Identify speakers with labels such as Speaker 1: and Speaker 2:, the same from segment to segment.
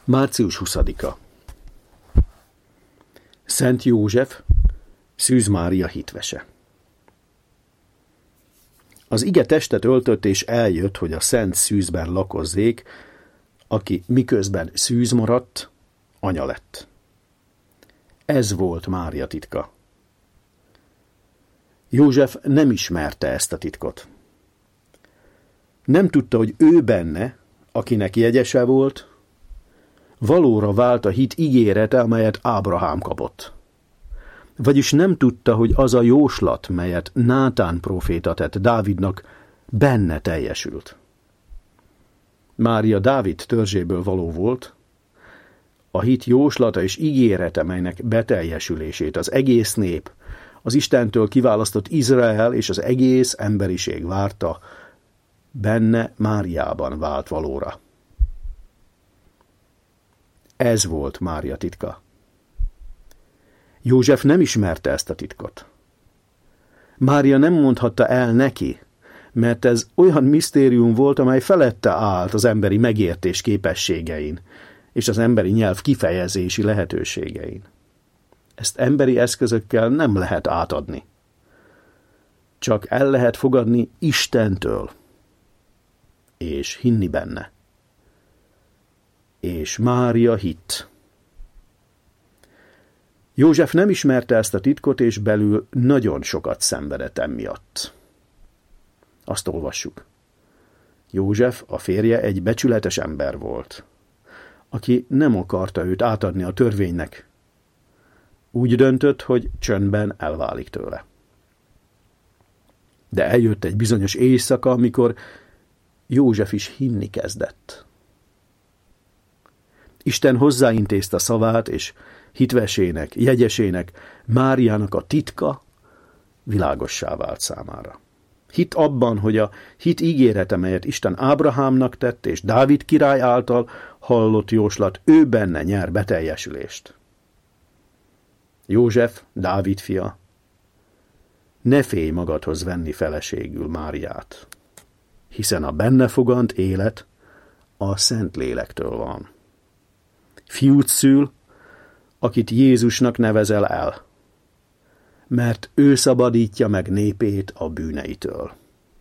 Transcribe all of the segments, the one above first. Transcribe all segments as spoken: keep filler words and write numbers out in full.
Speaker 1: március huszadika. Szent József, Szűz Mária hitvese. Az ige testet öltött és eljött, hogy a szent szűzben lakozzék, aki miközben szűz maradt, anya lett. Ez volt Mária titka. József nem ismerte ezt a titkot. Nem tudta, hogy ő benne, akinek jegyese volt, valóra vált a hit ígérete, amelyet Ábrahám kapott. Vagyis nem tudta, hogy az a jóslat, melyet Nátán próféta tett Dávidnak, benne teljesült. Mária Dávid törzséből való volt, a hit jóslata és ígérete, melynek beteljesülését az egész nép, az Istentől kiválasztott Izrael és az egész emberiség várta, benne Máriában vált valóra. Ez volt Mária titka. József nem ismerte ezt a titkot. Mária nem mondhatta el neki, mert ez olyan misztérium volt, amely felette állt az emberi megértés képességein és az emberi nyelv kifejezési lehetőségein. Ezt emberi eszközökkel nem lehet átadni. Csak el lehet fogadni Istentől, és hinni benne. És Mária hitt. József nem ismerte ezt a titkot, és belül nagyon sokat szenvedett emiatt. Azt olvassuk. József, a férje, egy becsületes ember volt, aki nem akarta őt átadni a törvénynek. Úgy döntött, hogy csöndben elválik tőle. De eljött egy bizonyos éjszaka, amikor József is hinni kezdett. Isten hozzáintézte a szavát, és hitvesének, jegyesének, Máriának a titka világossá vált számára. Hit abban, hogy a hit ígérete, melyet Isten Ábrahámnak tett, és Dávid király által hallott jóslat, ő benne nyer beteljesülést. József, Dávid fia, ne félj magadhoz venni feleségül Máriát, hiszen a benne fogant élet a Szentlélektől van. Fiút szül, akit Jézusnak nevezel el, mert ő szabadítja meg népét a bűneitől.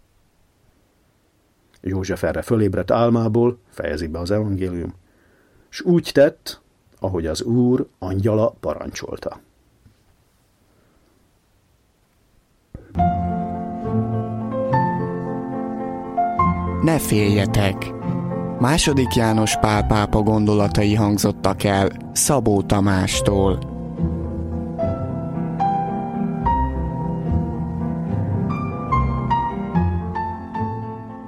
Speaker 1: József erre fölébredt álmából, fejezi be az evangélium, s úgy tett, ahogy az Úr angyala parancsolta.
Speaker 2: Ne féljetek! Második János Pál pápa gondolatai hangzottak el Szabó Tamástól.